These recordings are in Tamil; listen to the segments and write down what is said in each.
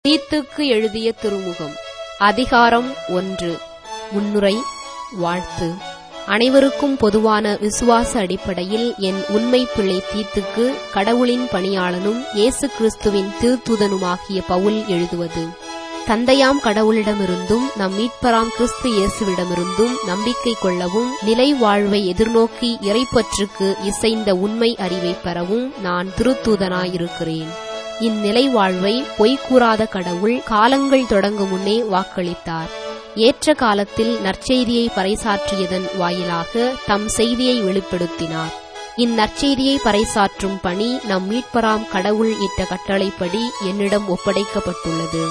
தீத்துக்கு எழுதிய திருமுகம். அதிகாரம் 1. முன்னுரை. வாழ்த்து. அனைவருக்கும் பொதுவான விசுவாச அடிப்படையில் என் உண்மை பிள்ளை தீத்துக்கு கடவுளின் பணியாளனும் இயேசு கிறிஸ்துவின் திருத்தூதனுமாகிய பவுல் எழுதுவது. தந்தையாம் கடவுளிடமிருந்தும் நம் மீட்பராம் கிறிஸ்து இயேசுவிடமிருந்தும் நம்பிக்கை கொள்ளவும் நிலை வாழ்வை எதிர்நோக்கி இறைப்பற்றுக்கு இசைந்த உண்மை அறிவைப் பெறவும் நான் திருத்தூதனாயிருக்கிறேன். இந்நிலை வாழ்வை பொய் கூறாத கடவுள் காலங்கள் தொடங்கும் முன்னே வாக்களித்தார். ஏற்ற காலத்தில் நற்செய்தியை பறைசாற்றியதன் வாயிலாக தம் செய்தியை வெளிப்படுத்தினார். இந்நற்செய்தியை பறைசாற்றும் பணி நம் மீட்பராம் கடவுள் இட்ட கட்டளைப்படி என்னிடம் ஒப்படைக்கப்பட்டுள்ளது.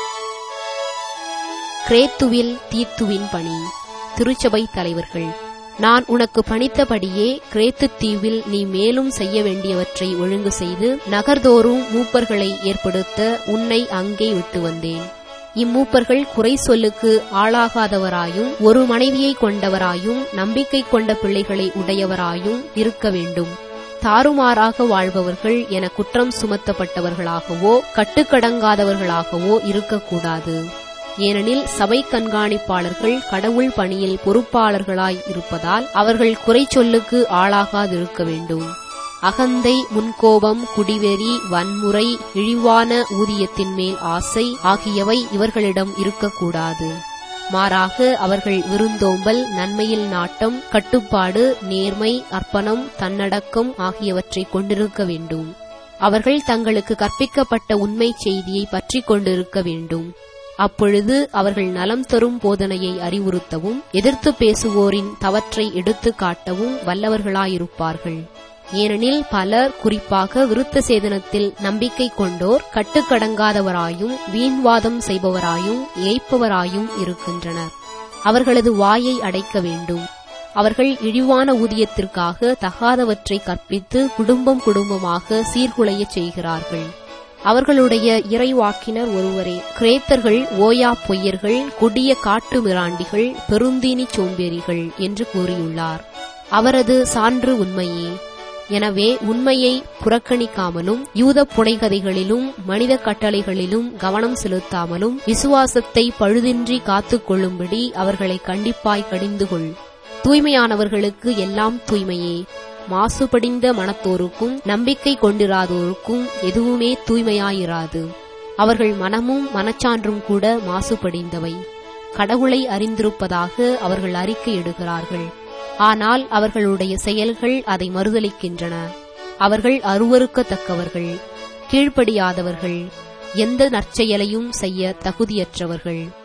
கிரேத்துவில் தீத்துவின் பணி. திருச்சபை தலைவர்கள், நான் உனக்கு பணித்தபடியே கிரேத்து தீவில் நீ மேலும் செய்ய வேண்டியவற்றை ஒழுங்கு செய்து நகர்தோறும் மூப்பர்களை ஏற்படுத்த உன்னை அங்கே விட்டு வந்தேன். இம்மூப்பர்கள் குறை சொல்லுக்கு ஆளாகாதவராயும் ஒரு மனைவியை கொண்டவராயும் நம்பிக்கை கொண்ட பிள்ளைகளை உடையவராயும் இருக்க வேண்டும். தாறுமாறாக வாழ்பவர்கள் என குற்றம் சுமத்தப்பட்டவர்களாகவோ கட்டுக்கடங்காதவர்களாகவோ இருக்கக்கூடாது. ஏனெனில் சபை கண்காணிப்பாளர்கள் கடவுள் பணியில் பொறுப்பாளர்களாய் இருப்பதால் அவர்கள் குறை சொல்லுக்கு ஆளாகாதிருக்க வேண்டும். அகந்தை, முன்கோபம், குடிவெறி, வன்முறை, இழிவான ஊதியத்தின் மேல் ஆசை ஆகியவை இவர்களிடம் இருக்கக்கூடாது. மாறாக அவர்கள் விருந்தோம்பல், நன்மையில் நாட்டம், கட்டுப்பாடு, நேர்மை, அர்ப்பணம், தன்னடக்கம் ஆகியவற்றை கொண்டிருக்க வேண்டும். அவர்கள் தங்களுக்கு கற்பிக்கப்பட்ட உண்மை செய்தியை பற்றிக் கொண்டிருக்க வேண்டும். அப்பொழுது அவர்கள் நலம் தரும் போதனையை அறிவுறுத்தவும் எதிர்த்து பேசுவோரின் தவற்றை எடுத்து காட்டவும் வல்லவர்களாயிருப்பார்கள். ஏனெனில் பலர், குறிப்பாக விருத்த சேதனத்தில் நம்பிக்கை கொண்டோர், கட்டுக்கடங்காதவராயும் வீண்வாதம் செய்பவராயும் ஏய்ப்பவராயும் இருக்கின்றனர். அவர்களது வாயை அடைக்க வேண்டும். அவர்கள் இழிவான ஊதியத்திற்காக தகாதவற்றை கற்பித்து குடும்பமாக சீர்குலையச் செய்கிறார்கள். அவர்களுடைய இறைவாக்கினர் ஒருவரே. கிரேத்தர்கள் ஓயா பொய்யர்கள், கொடிய காட்டு மிராண்டிகள், பெருந்தீனி சோம்பேறிகள் என்று கூறியுள்ளார். அவரது சான்று உண்மையே. எனவே உண்மையை புறக்கணிக்காமலும் யூத புனைகதைகளிலும் மனித கட்டளைகளிலும் கவனம் செலுத்தாமலும் விசுவாசத்தை பழுதின்றி காத்துக் கொள்ளும்படி அவர்களை கண்டிப்பாய் கடிந்துகொள். தூய்மையானவர்களுக்கு எல்லாம் தூய்மையே. மாசுபடிந்த மனத்தோருக்கும் நம்பிக்கை கொண்டிராதோருக்கும் எதுவுமே தூய்மையாயிராது. அவர்கள் மனமும் மனச்சான்றும் கூட மாசுபடிந்தவை. கடவுளை அறிந்திருப்பதாக அவர்கள் அறிக்கையிடுகிறார்கள். ஆனால் அவர்களுடைய செயல்கள் அதை மறுதலிக்கின்றன. அவர்கள் அருவருக்கத்தக்கவர்கள், கீழ்ப்படியாதவர்கள், எந்த நற்செயலையும் செய்ய தகுதியற்றவர்கள்.